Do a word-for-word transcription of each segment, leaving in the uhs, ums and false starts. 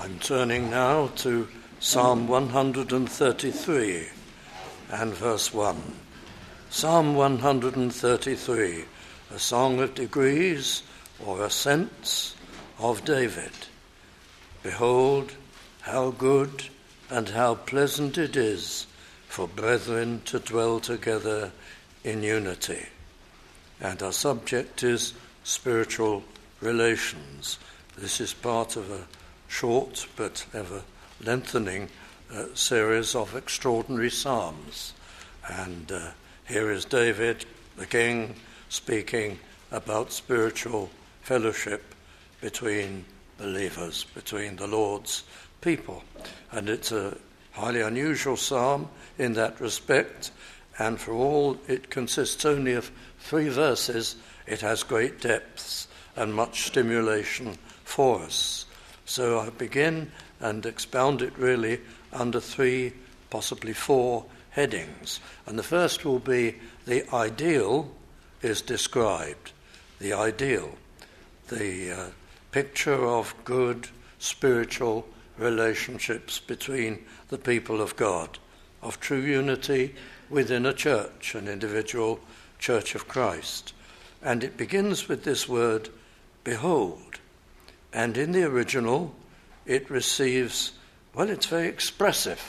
I'm turning now to Psalm one hundred thirty-three and verse one. Psalm one hundred thirty-three, a song of degrees or ascents of David. Behold, how good and how pleasant it is for brethren to dwell together in unity. And our subject is spiritual relations. This is part of a short but ever lengthening uh, series of extraordinary psalms. And uh, here is David, the king, speaking about spiritual fellowship between believers, between the Lord's people. And it's a highly unusual psalm in that respect, and for all it consists only of three verses, it has great depths and much stimulation for us. So I begin and expound it really under three, possibly four headings. And the first will be the ideal is described. The ideal, the uh, picture of good spiritual relationships between the people of God, of true unity within a church, an individual Church of Christ. And it begins with this word, behold. And in the original, it receives, well, it's very expressive.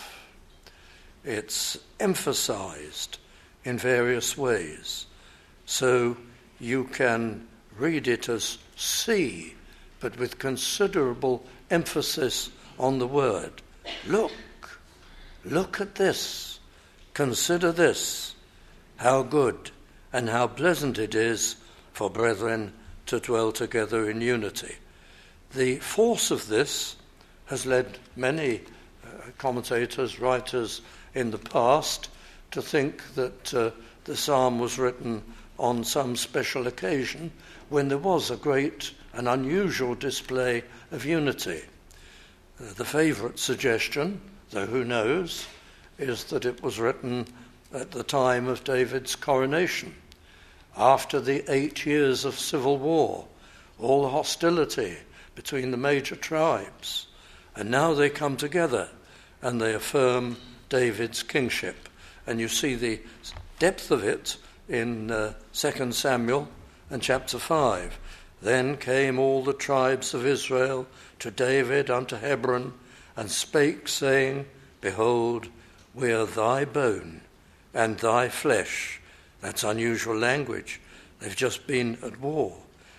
It's emphasized in various ways. So you can read it as see, but with considerable emphasis on the word. Look, look at this. Consider this, how good and how pleasant it is for brethren to dwell together in unity. The force of this has led many uh, commentators, writers in the past to think that uh, the psalm was written on some special occasion when there was a great and unusual display of unity. Uh, the favourite suggestion, though who knows, is that it was written at the time of David's coronation, after the eight years of civil war, all the hostility between the major tribes. And now they come together and they affirm David's kingship. And you see the depth of it in uh, Second Samuel and chapter five. Then came all the tribes of Israel to David unto Hebron, and spake, saying, Behold, we are thy bone and thy flesh. That's unusual language. They've just been at war.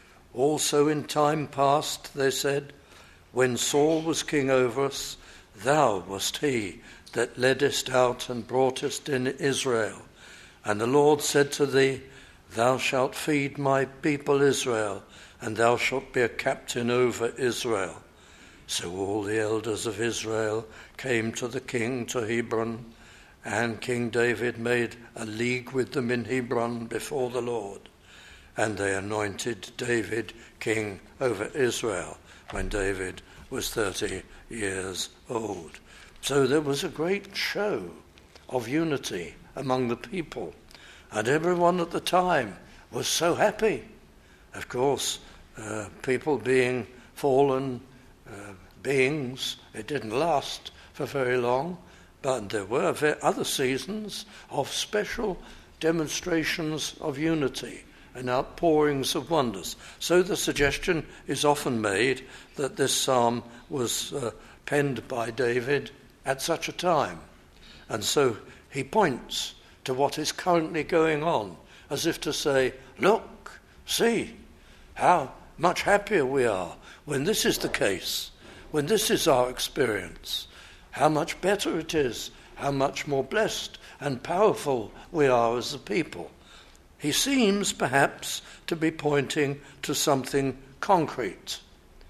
Also in time past, they said, when Saul was king over us, thou wast he that leddest out and broughtest in Israel. And the Lord said to thee, Thou shalt feed my people Israel, and thou shalt be a captain over Israel. So all the elders of Israel came to the king to Hebron, and King David made a league with them in Hebron before the Lord. And they anointed David king over Israel when David was thirty years old. So there was a great show of unity among the people. And everyone at the time was so happy. Of course, uh, people being fallen uh, beings, it didn't last for very long. But there were other seasons of special demonstrations of unity and outpourings of wonders. So the suggestion is often made that this psalm was uh, penned by David at such a time. And so he points to what is currently going on, as if to say, look, see, how much happier we are when this is the case, when this is our experience. How much better it is, how much more blessed and powerful we are as a people. He seems perhaps to be pointing to something concrete.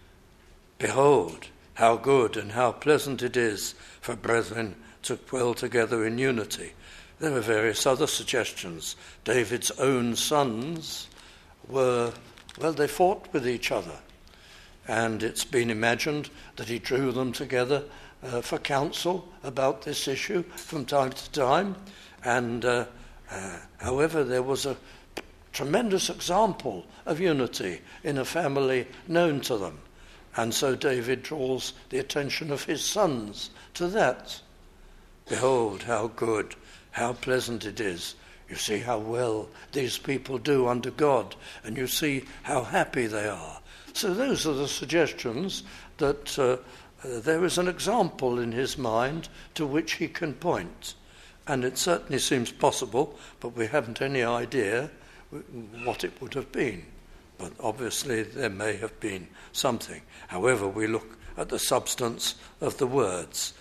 Behold, how good and how pleasant it is for brethren to dwell together in unity. There are various other suggestions. David's own sons were, well, they fought with each other. And it's been imagined that he drew them together Uh, for counsel about this issue from time to time. And uh, uh, however, there was a tremendous example of unity in a family known to them. And so David draws the attention of his sons to that. Behold, how good, how pleasant it is. You see how well these people do under God, and you see how happy they are. So those are the suggestions that uh, uh, there is an example in his mind to which he can point. And it certainly seems possible, but we haven't any idea what it would have been. But obviously there may have been something. However, we look at the substance of the words.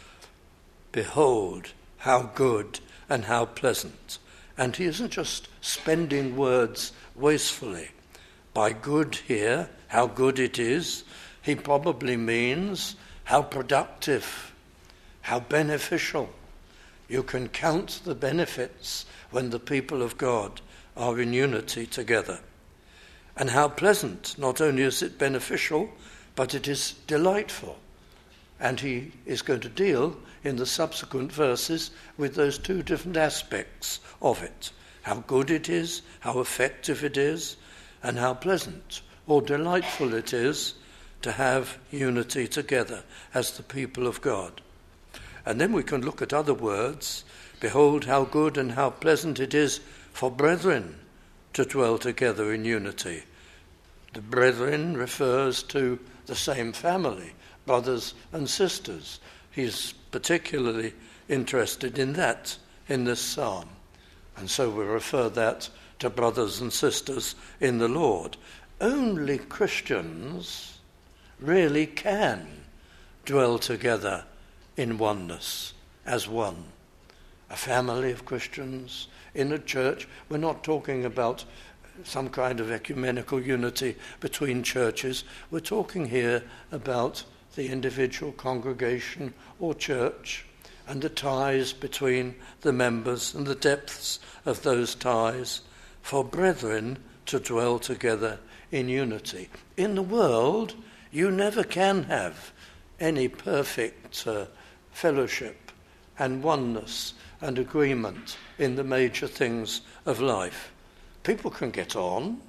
Behold, how good and how pleasant. And he isn't just spending words wastefully. By good here, how good it is, he probably means how productive, how beneficial. You can count the benefits when the people of God are in unity together. And how pleasant, not only is it beneficial, but it is delightful. And he is going to deal in the subsequent verses with those two different aspects of it. How good it is, how effective it is, and how pleasant or delightful it is to have unity together as the people of God. And then we can look at other words. Behold, how good and how pleasant it is for brethren to dwell together in unity. The brethren refers to the same family, brothers and sisters. He's particularly interested in that in this psalm. And so we refer that to brothers and sisters in the Lord. Only Christians really can dwell together in oneness, as one. A family of Christians in a church. We're not talking about some kind of ecumenical unity between churches. We're talking here about the individual congregation or church and the ties between the members and the depths of those ties for brethren to dwell together in unity. In the world, you never can have any perfect uh, fellowship and oneness and agreement in the major things of life. People can get on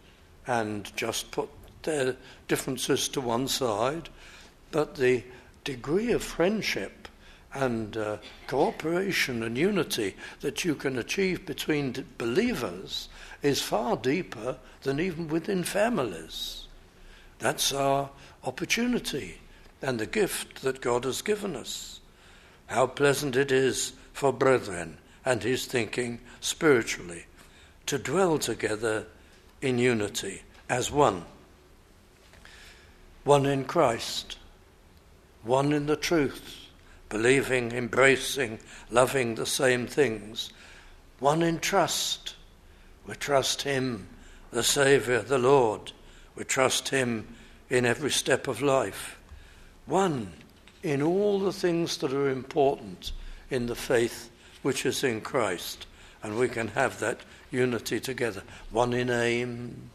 and just put their differences to one side, but the degree of friendship and uh, cooperation and unity that you can achieve between believers is far deeper than even within families. That's our opportunity and the gift that God has given us. How pleasant it is for brethren, and he's thinking spiritually, to dwell together in unity as one. One in Christ, one in the truth, believing, embracing, loving the same things. One in trust. We trust him, the Saviour, the Lord. We trust him in every step of life. One in all the things that are important in the faith which is in Christ. And we can have that unity together. One in aim,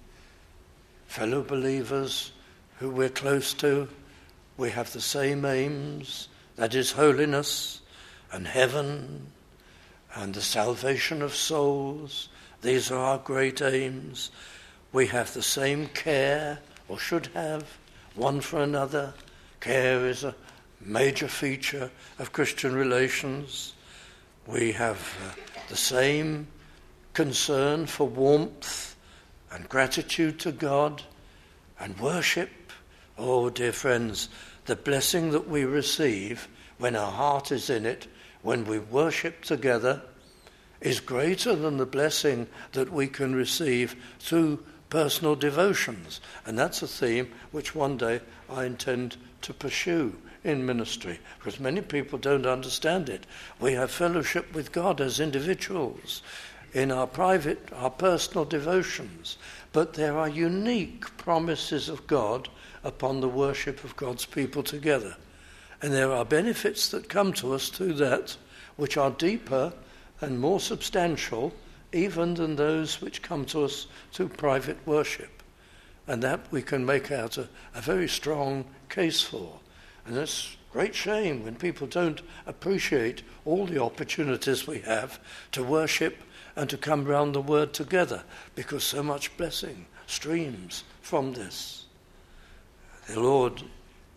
fellow believers who we're close to. We have the same aims, that is holiness and heaven and the salvation of souls. These are our great aims. We have the same care, or should have, one for another. Care is a major feature of Christian relations. We have uh, the same concern for warmth and gratitude to God and worship. Oh, dear friends, the blessing that we receive when our heart is in it, when we worship together, is greater than the blessing that we can receive through personal devotions. And that's a theme which one day I intend to pursue in ministry, because many people don't understand it. We have fellowship with God as individuals in our private, our personal devotions, but there are unique promises of God upon the worship of God's people together. And there are benefits that come to us through that which are deeper and more substantial even than those which come to us through private worship. And that we can make out a, a very strong case for. And it's a great shame when people don't appreciate all the opportunities we have to worship and to come round the word together, because so much blessing streams from this. The Lord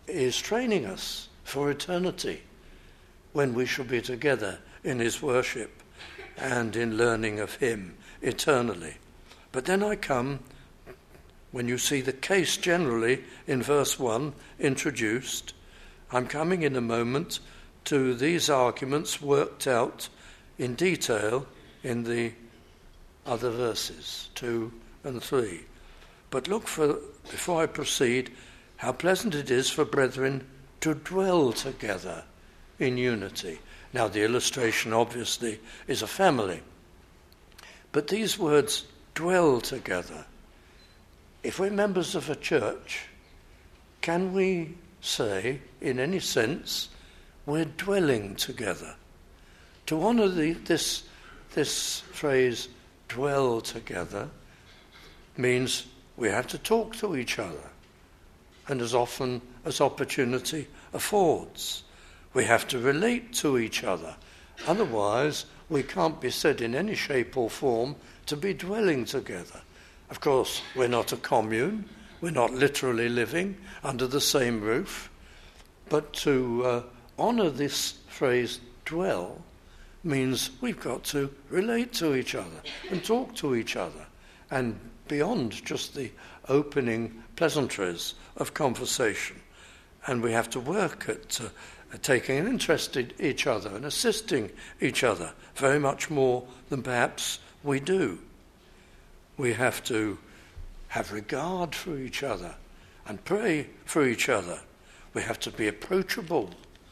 is training us for eternity, when we shall be together in his worship and in learning of him eternally. But then I come, when you see the case generally in verse one introduced, I'm coming in a moment to these arguments worked out in detail in the other verses, two and three. But look, for before I proceed, how pleasant it is for brethren to dwell together in unity. Now, the illustration obviously is a family. But these words, dwell together, if we're members of a church, can we say, in any sense, we're dwelling together? To honour the, this, this phrase, dwell together, means we have to talk to each other, and as often as opportunity affords. We have to relate to each other. Otherwise, we can't be said in any shape or form to be dwelling together. Of course, we're not a commune. We're not literally living under the same roof. But to uh, honour this phrase, dwell, means we've got to relate to each other and talk to each other, and beyond just the opening pleasantries of conversation. And we have to work at uh, taking an interest in each other and assisting each other very much more than perhaps we do. We have to have regard for each other and pray for each other. We have to be approachable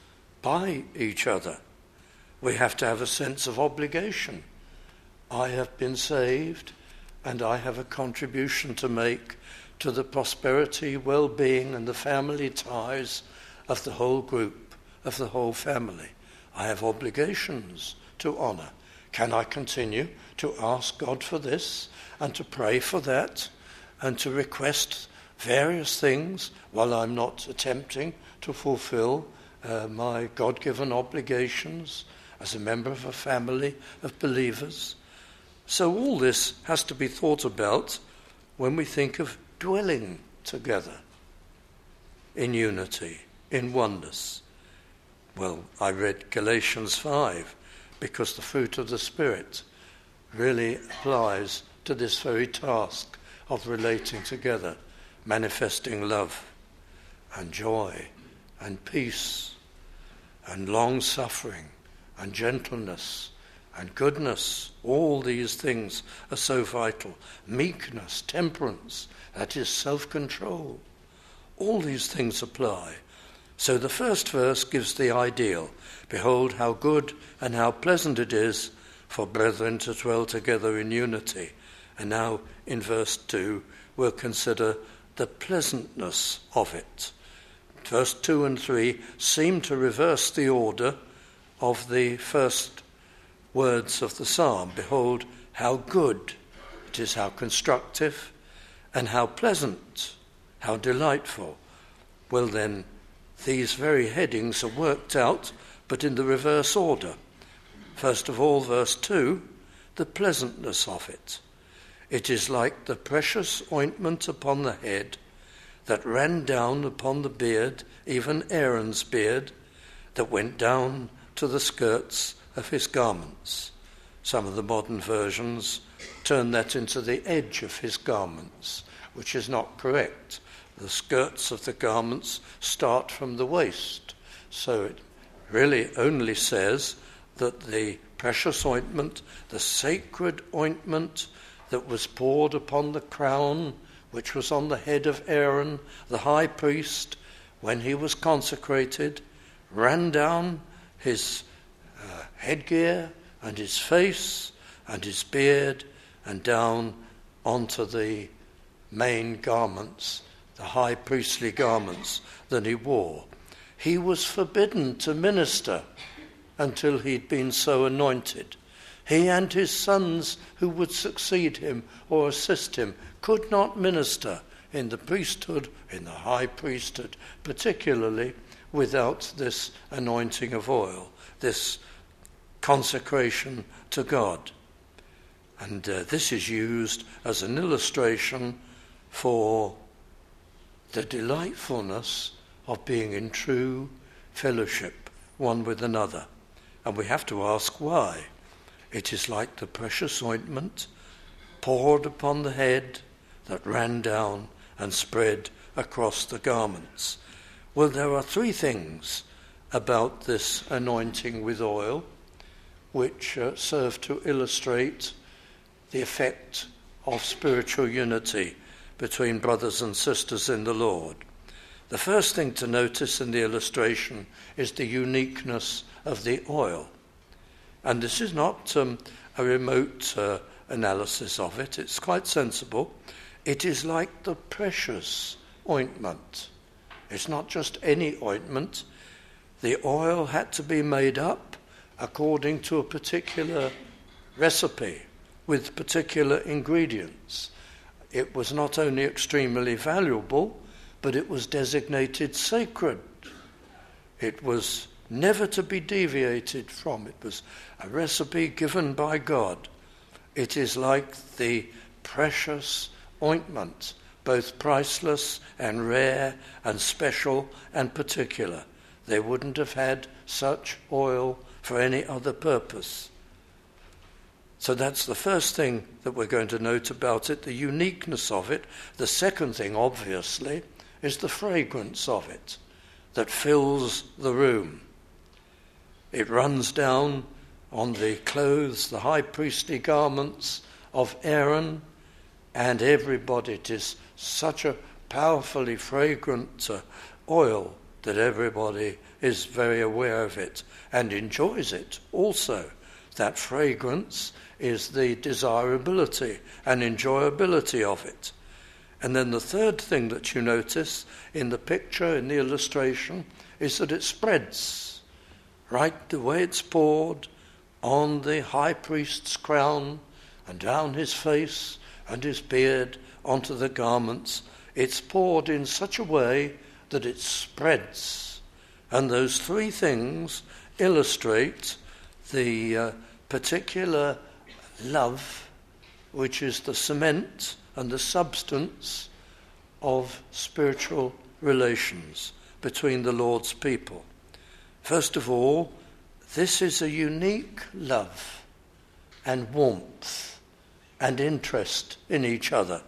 by each other. We have to have a sense of obligation. I have been saved, and I have a contribution to make to the prosperity, well-being, and the family ties of the whole group, of the whole family. I have obligations to honour. Can I continue to ask God for this, and to pray for that, and to request various things while I'm not attempting to fulfil uh, my God-given obligations as a member of a family of believers? So all this has to be thought about when we think of dwelling together in unity, in oneness. Well, I read Galatians five because the fruit of the Spirit really applies to this very task of relating together, manifesting love and joy and peace and long-suffering and gentleness and goodness. All these things are so vital. Meekness, temperance, that is self-control. All these things apply. So the first verse gives the ideal. Behold how good and how pleasant it is for brethren to dwell together in unity. And now in verse two we'll consider the pleasantness of it. Verse two and three seem to reverse the order of the first words of the psalm. Behold how good it is, how constructive, and how pleasant, how delightful. Well then, these very headings are worked out, but in the reverse order. First of all, verse two, the pleasantness of it. It is like the precious ointment upon the head that ran down upon the beard, even Aaron's beard, that went down to the skirts of his garments. Some of the modern versions turn that into the edge of his garments, which is not correct. The skirts of the garments start from the waist. So it really only says that the precious ointment, the sacred ointment that was poured upon the crown, which was on the head of Aaron, the high priest, when he was consecrated, ran down his uh, headgear and his face and his beard and down onto the main garments, the high priestly garments that he wore. He was forbidden to minister until he'd been so anointed. He and his sons who would succeed him or assist him could not minister in the priesthood, in the high priesthood, particularly without this anointing of oil, this consecration to God. And uh, this is used as an illustration for the delightfulness of being in true fellowship one with another. And we have to ask why. It is like the precious ointment poured upon the head that ran down and spread across the garments. Well, there are three things about this anointing with oil which uh, serve to illustrate the effect of spiritual unity between brothers and sisters in the Lord. The first thing to notice in the illustration is the uniqueness of the oil. And this is not um, a remote uh, analysis of it. It's quite sensible. It is like the precious ointment. It's not just any ointment. The oil had to be made up according to a particular recipe with particular ingredients. It was not only extremely valuable, but it was designated sacred. It was never to be deviated from. It was a recipe given by God. It is like the precious ointment, both priceless and rare and special and particular. They wouldn't have had such oil for any other purpose. So that's the first thing that we're going to note about it, the uniqueness of it. The second thing, obviously, is the fragrance of it that fills the room. It runs down on the clothes, the high priestly garments of Aaron, and everybody. It is such a powerfully fragrant uh, oil that everybody is very aware of it and enjoys it also. That fragrance is the desirability and enjoyability of it. And then the third thing that you notice in the picture, in the illustration, is that it spreads. Right, the way it's poured on the high priest's crown and down his face and his beard onto the garments, it's poured in such a way that it spreads. And those three things illustrate the uh, particular love, which is the cement and the substance of spiritual relations between the Lord's people. First of all, this is a unique love and warmth and interest in each other.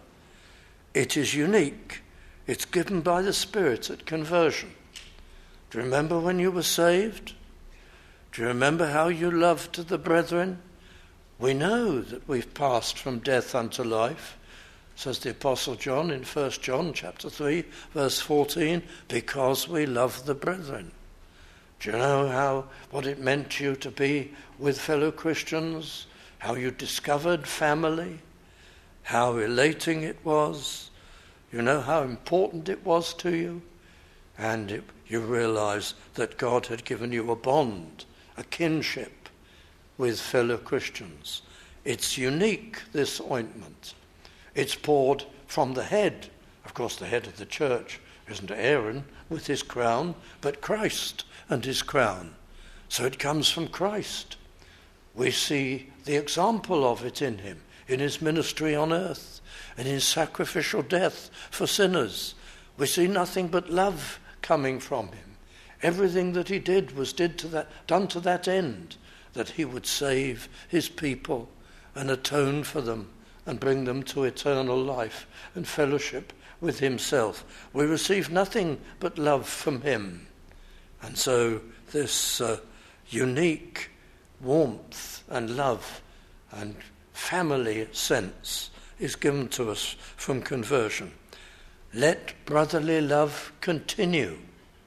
It is unique. It's given by the Spirit at conversion. Do you remember when you were saved? Do you remember how you loved the brethren? We know that we've passed from death unto life, says the Apostle John in First John chapter three, verse fourteen, because we love the brethren. Do you know how what it meant to you to be with fellow Christians? How you discovered family? How relating it was? You know how important it was to you? And it, you realize that God had given you a bond, a kinship with fellow Christians. It's unique, this ointment. It's poured from the head. Of course, the head of the church isn't Aaron with his crown, but Christ and his crown. So it comes from Christ. We see the example of it in him, in his ministry on earth, and his sacrificial death for sinners. We see nothing but love coming from him. Everything that he did was did to that, done to that end, that he would save his people and atone for them and bring them to eternal life and fellowship with himself. We receive nothing but love from him. And so this uh, unique warmth and love and family sense is given to us from conversion. Let brotherly love continue,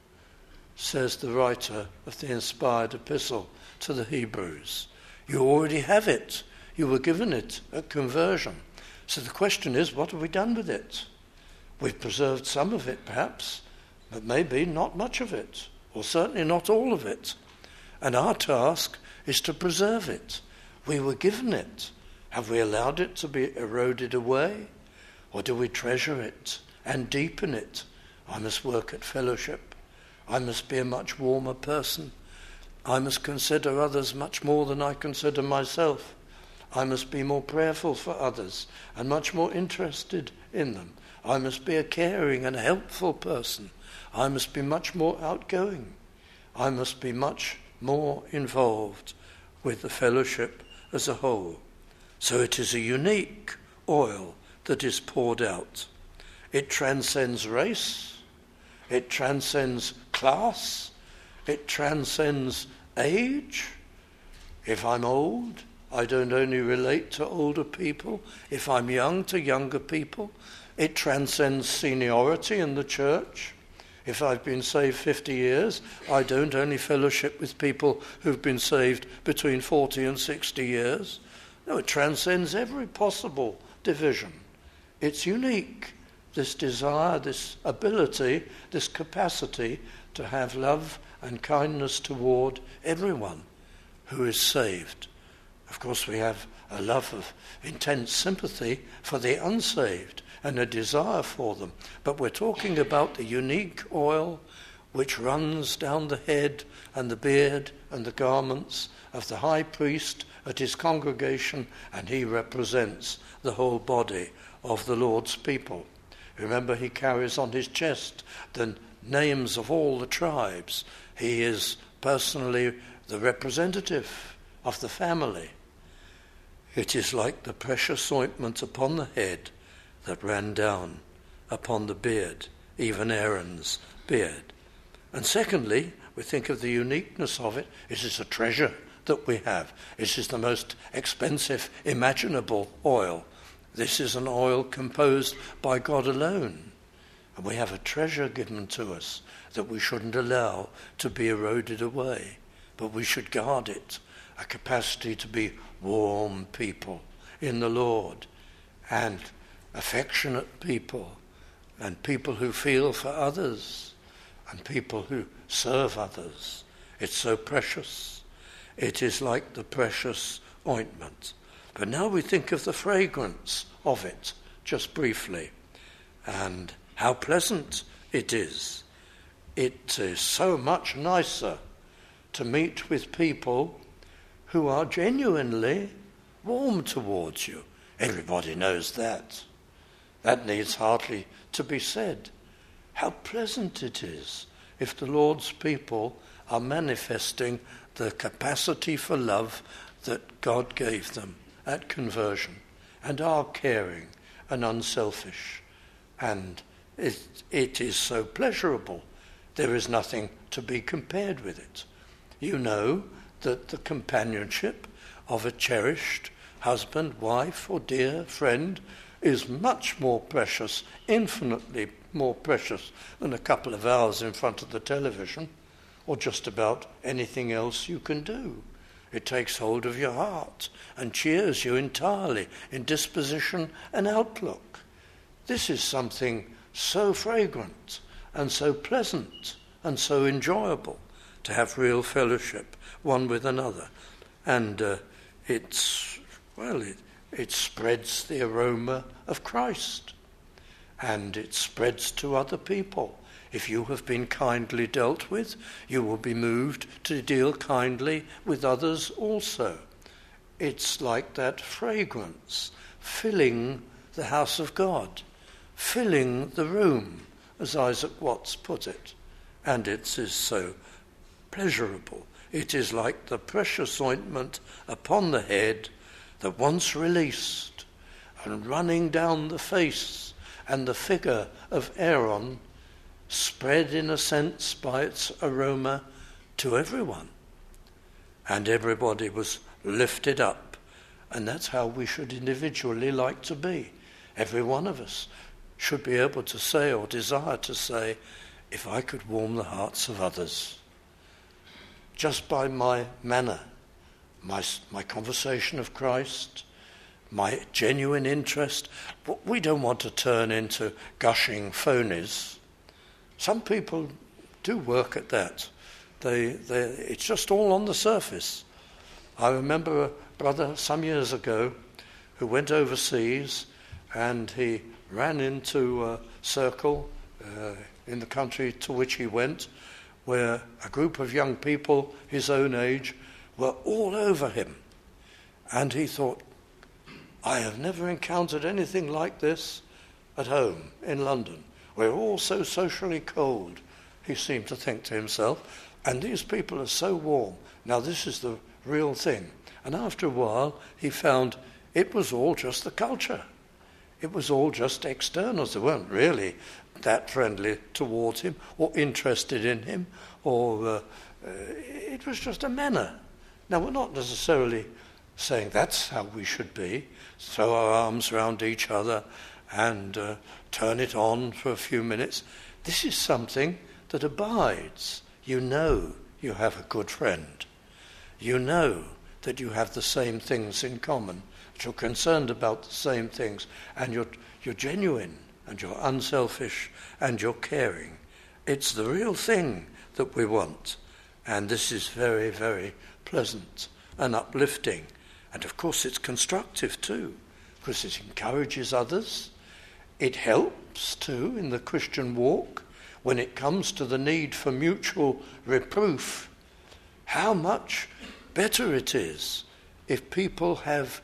says the writer of the inspired epistle to the Hebrews. You already have it. You were given it at conversion. So the question is, what have we done with it? We've preserved some of it, perhaps, but maybe not much of it, or certainly not all of it. And our task is to preserve it. We were given it. Have we allowed it to be eroded away? Or do we treasure it and deepen it? I must work at fellowship. I must be a much warmer person. I must consider others much more than I consider myself. I must be more prayerful for others and much more interested in them. I must be a caring and helpful person. I must be much more outgoing. I must be much more involved with the fellowship as a whole. So it is a unique oil that is poured out. It transcends race, it transcends class, it transcends age. If I'm old, I don't only relate to older people. If I'm young, to younger people. It transcends seniority in the church. If I've been saved fifty years, I don't only fellowship with people who've been saved between forty and sixty years. No, it transcends every possible division. It's unique, this desire, this ability, this capacity to have love and kindness toward everyone who is saved. Of course, we have a love of intense sympathy for the unsaved and a desire for them. But we're talking about the unique oil which runs down the head and the beard and the garments of the high priest at his congregation, and he represents the whole body of the Lord's people. Remember, he carries on his chest the names of all the tribes. He is personally the representative of the family. It is like the precious ointment upon the head that ran down upon the beard, even Aaron's beard. And secondly, we think of the uniqueness of it. It is a treasure that we have. It is the most expensive imaginable oil. This is an oil composed by God alone. And we have a treasure given to us that we shouldn't allow to be eroded away, but we should guard it, a capacity to be warm people in the Lord, and affectionate people, and people who feel for others, and people who serve others. It's so precious. It is like the precious ointment. But now we think of the fragrance of it, just briefly, and how pleasant it is. It is so much nicer to meet with people who are genuinely warm towards you. Everybody knows that. That needs hardly to be said. How pleasant it is if the Lord's people are manifesting the capacity for love that God gave them at conversion, and are caring and unselfish. And it, it is so pleasurable. There is nothing to be compared with it. You know that the companionship of a cherished husband, wife, or dear friend is much more precious, infinitely more precious than a couple of hours in front of the television, or just about anything else you can do. It takes hold of your heart and cheers you entirely in disposition and outlook. This is something so fragrant and so pleasant and so enjoyable, to have real fellowship one with another. And uh, it's, well, it, it spreads the aroma of Christ, and it spreads to other people. If you have been kindly dealt with, you will be moved to deal kindly with others also. It's like that fragrance filling the house of God, filling the room, as Isaac Watts put it. And it is so pleasurable. It is like the precious ointment upon the head that once released and running down the face and the figure of Aaron, spread in a sense by its aroma to everyone. And everybody was lifted up. And that's how we should individually like to be. Every one of us should be able to say, or desire to say, if I could warm the hearts of others, just by my manner, my, my conversation of Christ, my genuine interest. We don't want to turn into gushing phonies. Some people do work at that. They, they, it's just all on the surface. I remember a brother some years ago who went overseas, and he ran into a circle uh, in the country to which he went, where a group of young people his own age were all over him. And he thought, I have never encountered anything like this. at home in London. We're all so socially cold, he seemed to think to himself, and these people are so warm. Now this is the real thing. And after a while, he found it was all just the culture. It was all just externals. They weren't really that friendly towards him or interested in him, or uh, uh, it was just a manner. Now, we're not necessarily saying that's how we should be, throw our arms around each other and uh, turn it on for a few minutes. This is something that abides. You know you have a good friend. You know that you have the same things in common, that you're concerned about the same things, and you're, you're genuine, and you're unselfish, and you're caring. It's the real thing that we want, and this is very, very pleasant and uplifting. And of course it's constructive too, because it encourages others. It helps too in the Christian walk when it comes to the need for mutual reproof. How much better it is if people have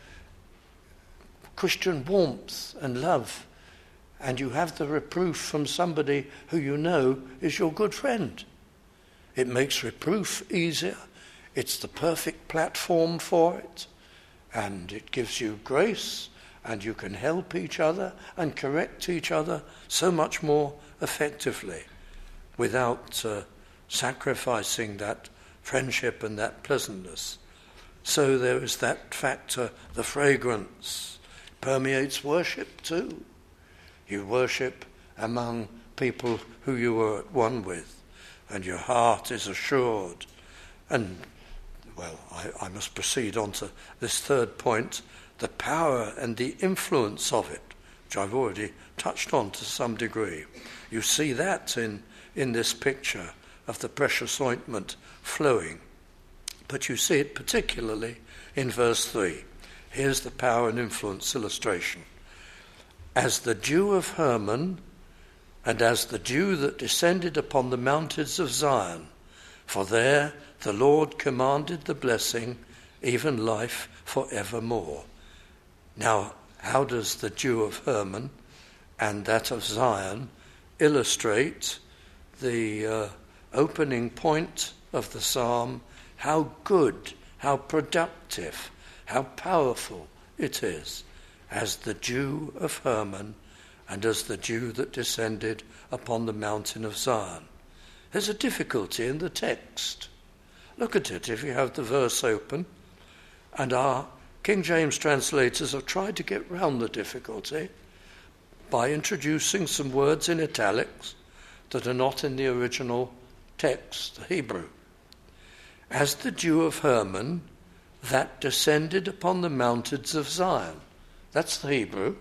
Christian warmth and love, and you have the reproof from somebody who you know is your good friend. It makes reproof easier. It's the perfect platform for it, and it gives you grace, and you can help each other and correct each other so much more effectively without uh, sacrificing that friendship and that pleasantness. So there is that factor. The fragrance permeates worship too. You worship among people who you are at one with, and your heart is assured. And, well, I, I must proceed on to this third point, the power and the influence of it, which I've already touched on to some degree. You see that in, in this picture of the precious ointment flowing. But you see it particularly in verse three. Here's the power and influence illustration. As the dew of Hermon, and as the dew that descended upon the mountains of Zion, for there the Lord commanded the blessing, even life for evermore. Now, how does the dew of Hermon and that of Zion illustrate the uh, opening point of the psalm? How good, how productive, how powerful it is, as the dew of Hermon and as the dew that descended upon the mountain of Zion. There's a difficulty in the text. Look at it if you have the verse open. And our King James translators have tried to get round the difficulty by introducing some words in italics that are not in the original text, the Hebrew. As the dew of Hermon that descended upon the mountains of Zion. That's the Hebrew.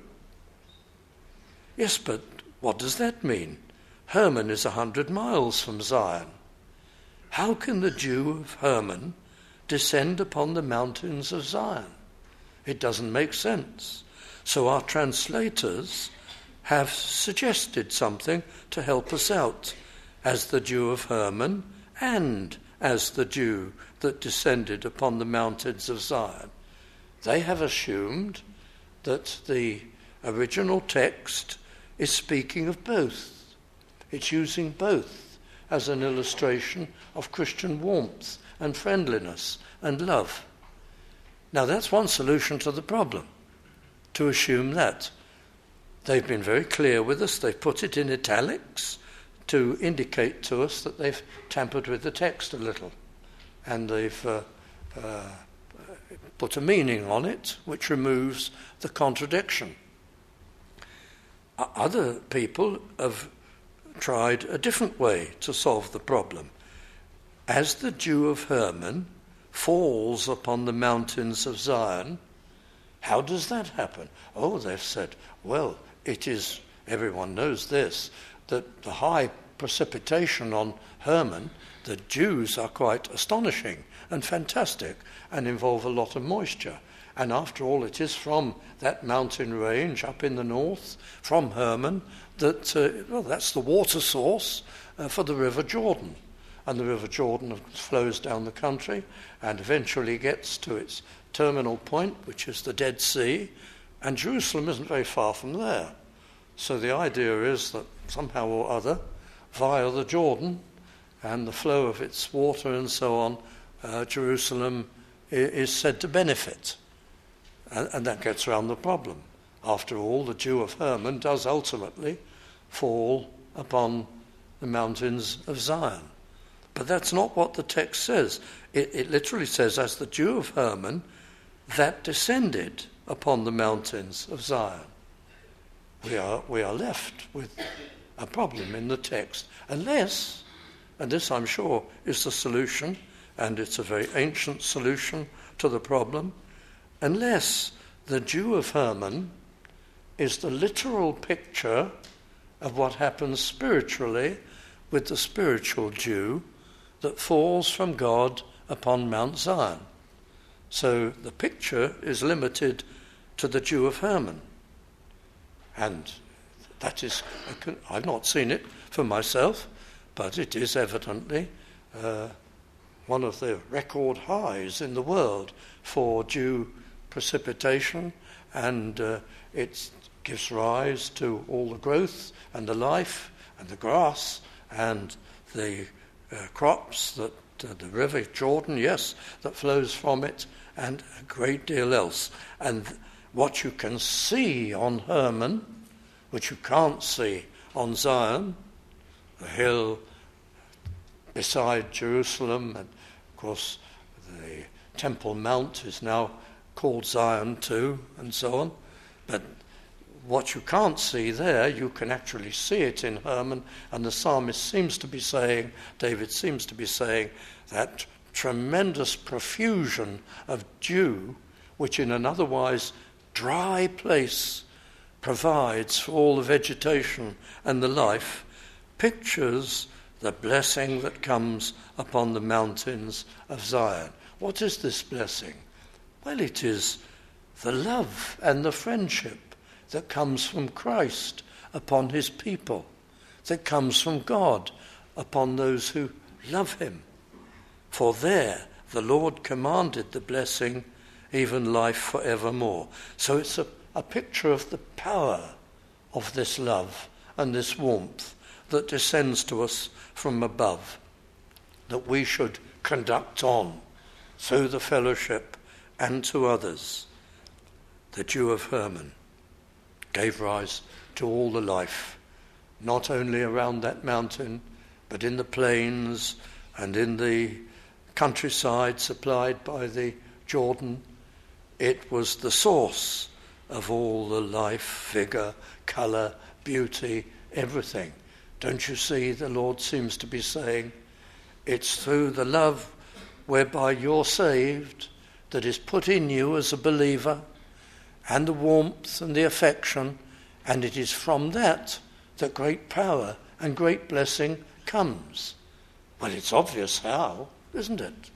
Yes, but what does that mean? Hermon is a hundred miles from Zion. How can the dew of Hermon descend upon the mountains of Zion? It doesn't make sense. So our translators have suggested something to help us out. As the dew of Hermon and as the dew that descended upon the mountains of Zion. They have assumed that the original text is speaking of both. It's using both as an illustration of Christian warmth and friendliness and love. Now that's one solution to the problem, to assume that. They've been very clear with us. They've put it in italics to indicate to us that they've tampered with the text a little, and they've uh, uh, put a meaning on it which removes the contradiction. Other people have tried a different way to solve the problem. As the dew of Hermon falls upon the mountains of Zion, how does that happen? Oh, they've said, well, it is, everyone knows this, that the high precipitation on Hermon, the dews are quite astonishing and fantastic and involve a lot of moisture. And after all, it is from that mountain range up in the north, from Hermon, that, uh, well, that's the water source uh, for the River Jordan. And the River Jordan flows down the country and eventually gets to its terminal point, which is the Dead Sea. And Jerusalem isn't very far from there. So the idea is that somehow or other, via the Jordan and the flow of its water and so on, uh, Jerusalem is said to benefit. And, and that gets around the problem. After all, the Jew of Hermon does ultimately fall upon the mountains of Zion. But that's not what the text says. It, it literally says, as the Jew of Hermon that descended upon the mountains of Zion. We are, we are left with a problem in the text, unless, and this I'm sure is the solution, and it's a very ancient solution to the problem, unless the Jew of Hermon is the literal picture of what happens spiritually with the spiritual Jew that falls from God upon Mount Zion. So the picture is limited to the Jew of Hermon. And that is, I've not seen it for myself, but it is evidently uh, one of the record highs in the world for Jew precipitation, and uh, it gives rise to all the growth and the life and the grass and the uh, crops that uh, the river Jordan, yes, that flows from it, and a great deal else. And what you can see on Hermon, which you can't see on Zion, the hill beside Jerusalem, and of course the Temple Mount is now called Zion too, and so on. But what you can't see there, you can actually see it in Hermon, and the psalmist seems to be saying, David seems to be saying, that tremendous profusion of dew, which in an otherwise dry place provides for all the vegetation and the life, pictures the blessing that comes upon the mountains of Zion. What is this blessing? Well, it is the love and the friendship that comes from Christ upon his people, that comes from God upon those who love him. For there the Lord commanded the blessing, even life forevermore. So it's a, a picture of the power of this love and this warmth that descends to us from above, that we should conduct on through the fellowship and to others. The Jew of Hermon gave rise to all the life, not only around that mountain, but in the plains and in the countryside supplied by the Jordan. It was the source of all the life, vigour, colour, beauty, everything. Don't you see, the Lord seems to be saying, it's through the love whereby you're saved that is put in you as a believer, and the warmth and the affection, and it is from that that great power and great blessing comes. Well, it's obvious how, isn't it?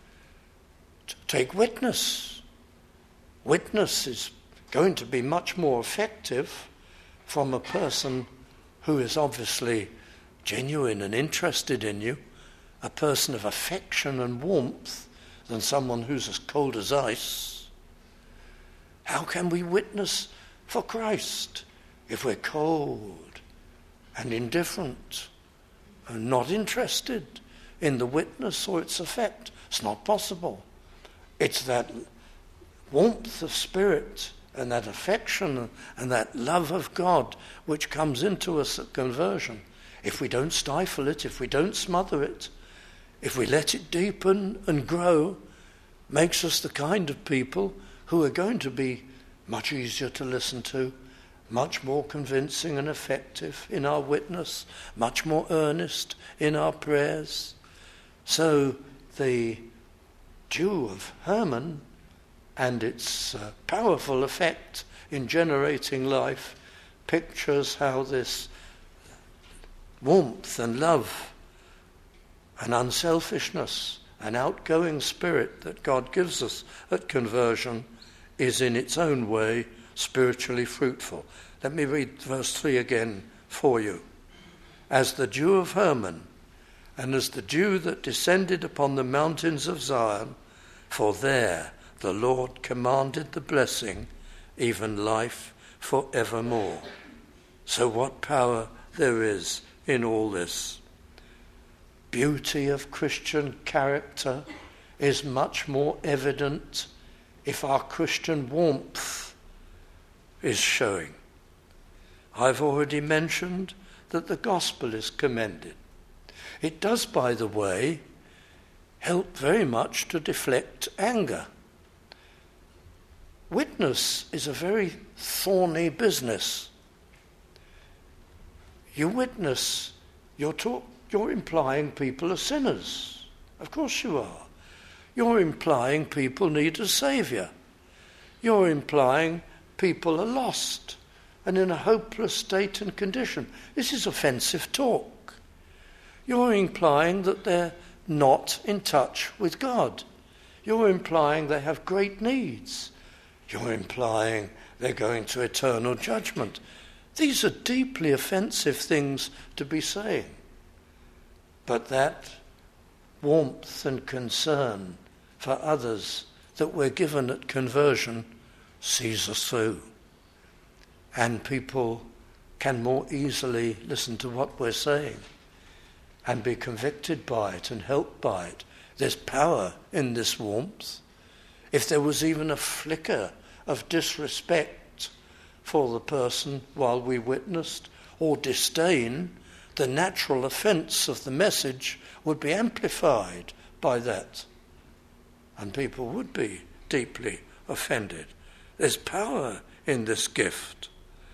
Take witness. Witness is going to be much more effective from a person who is obviously genuine and interested in you, a person of affection and warmth, than someone who's as cold as ice. How can we witness for Christ if we're cold and indifferent and not interested in the witness or its effect? It's not possible. It's that warmth of spirit and that affection and that love of God which comes into us at conversion. If we don't stifle it, if we don't smother it, if we let it deepen and grow, makes us the kind of people who are going to be much easier to listen to, much more convincing and effective in our witness, much more earnest in our prayers. So the Jew of Hermon and its uh, powerful effect in generating life pictures how this warmth and love and unselfishness and outgoing spirit that God gives us at conversion is in its own way spiritually fruitful. Let me read verse three again for you. As the Jew of Hermon, and as the dew that descended upon the mountains of Zion, for there the Lord commanded the blessing, even life for evermore. So what power there is in all this. Beauty of Christian character is much more evident if our Christian warmth is showing. I've already mentioned that the gospel is commended. It does, by the way, help very much to deflect anger. Witness is a very thorny business. You witness, you're, talk, you're implying people are sinners. Of course you are. You're implying people need a saviour. You're implying people are lost and in a hopeless state and condition. This is offensive talk. You're implying that they're not in touch with God. You're implying they have great needs. You're implying they're going to eternal judgment. These are deeply offensive things to be saying. But that warmth and concern for others that we're given at conversion sees us through. And people can more easily listen to what we're saying and be convicted by it and helped by it. There's power in this warmth. If there was even a flicker of disrespect for the person while we witnessed, or disdain, the natural offence of the message would be amplified by that. And people would be deeply offended. There's power in this gift.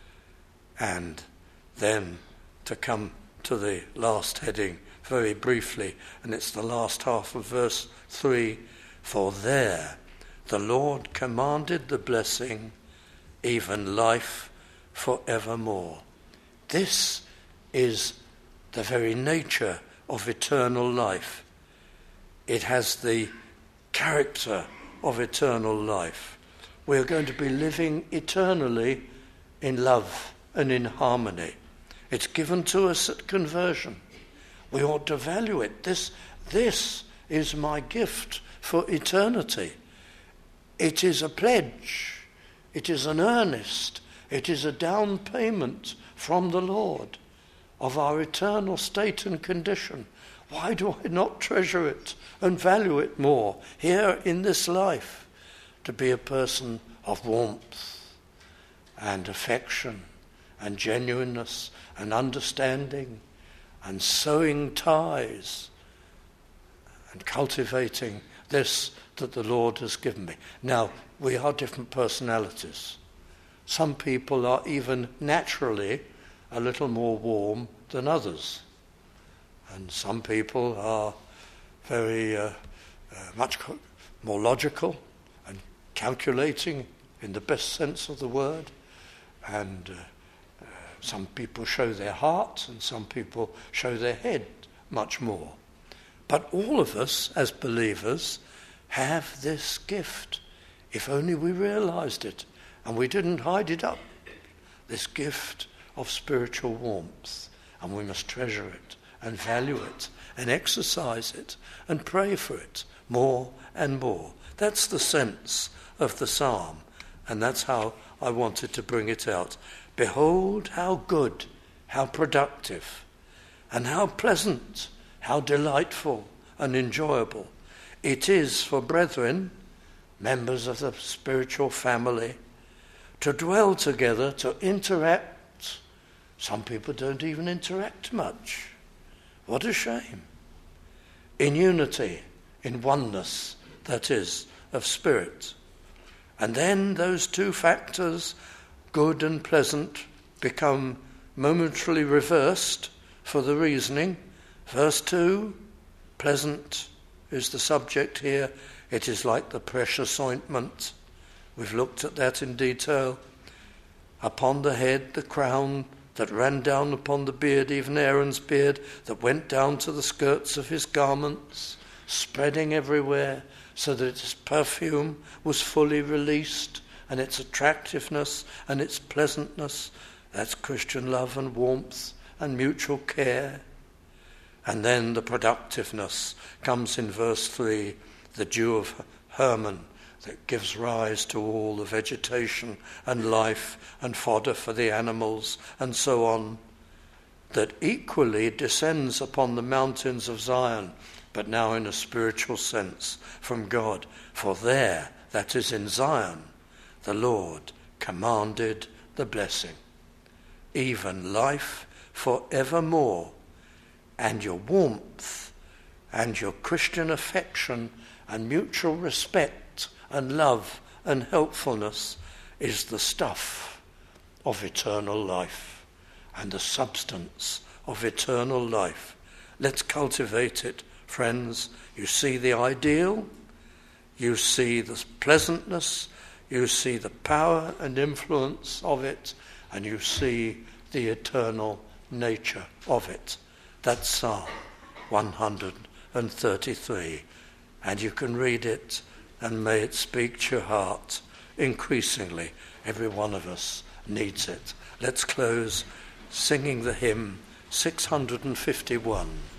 And then to come to the last heading very briefly, and it's the last half of verse three. For there the Lord commanded the blessing, even life forevermore. This is the very nature of eternal life. It has the character of eternal life. We are going to be living eternally in love and in harmony. It's given to us at conversion. We ought to value it. This, this is my gift for eternity. It is a pledge. It is an earnest. It is a down payment from the Lord of our eternal state and condition. Why do I not treasure it and value it more here in this life? To be a person of warmth and affection and genuineness and understanding and sowing ties and cultivating this that the Lord has given me. Now, we are different personalities. Some people are even naturally a little more warm than others. And some people are very uh, uh, much co- more logical and calculating in the best sense of the word. And uh, uh, some people show their heart and some people show their head much more. But all of us as believers have this gift, if only we realized it and we didn't hide it up, this gift of spiritual warmth, and we must treasure it and value it and exercise it and pray for it more and more. That's the sense of the psalm, and that's how I wanted to bring it out. Behold how good, how productive, and how pleasant, how delightful and enjoyable it is for brethren, members of the spiritual family, to dwell together, to interact. Some people don't even interact much. What a shame. In unity, in oneness, that is, of spirit. And then those two factors, good and pleasant, become momentarily reversed for the reasoning. Verse two, pleasant is the subject here. It is like the precious ointment. We've looked at that in detail. Upon the head, the crown that ran down upon the beard, even Aaron's beard, that went down to the skirts of his garments, spreading everywhere, so that its perfume was fully released, and its attractiveness and its pleasantness. That's Christian love and warmth and mutual care. And then the productiveness comes in verse three, the dew of Hermon, that gives rise to all the vegetation and life and fodder for the animals and so on, that equally descends upon the mountains of Zion, but now in a spiritual sense from God. For there, that is in Zion, the Lord commanded the blessing, even life for evermore, and your warmth and your Christian affection and mutual respect and love and helpfulness is the stuff of eternal life and the substance of eternal life. Let's cultivate it, friends. You see the ideal, you see the pleasantness, you see the power and influence of it, and you see the eternal nature of it. That's Psalm one hundred thirty-three. And you can read it, and may it speak to your heart increasingly. Every one of us needs it. Let's close singing the hymn six hundred fifty-one.